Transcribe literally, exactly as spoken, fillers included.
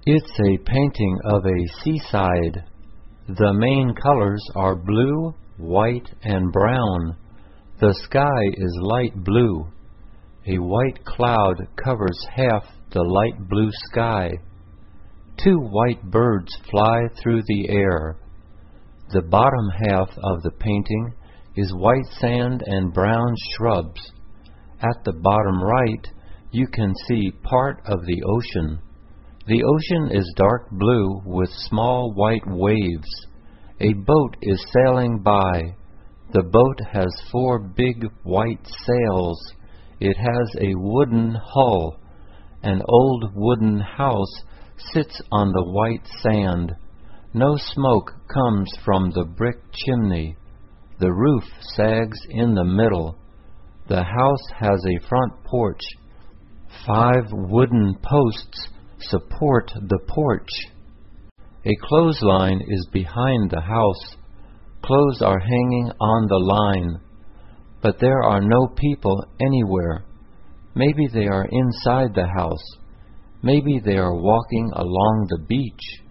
It's a painting of a seaside. The main colors are blue, white, and brown. The sky is light blue. A white cloud covers half the light blue sky. Two white birds fly through the air. The bottom half of the painting is white sand and brown shrubs. At the bottom right, you can see part of the ocean. The ocean is dark blue with small white waves. A boat is sailing by. The boat has four big white sails. It has a wooden hull. An old wooden house sits on the white sand. No smoke comes from the brick chimney. The roof sags in the middle. The house has a front porch. Five wooden posts support the porch. A clothesline is behind the house. Clothes are hanging on the line, but there are no people anywhere. Maybe they are inside the house. Maybe they are walking along the beach.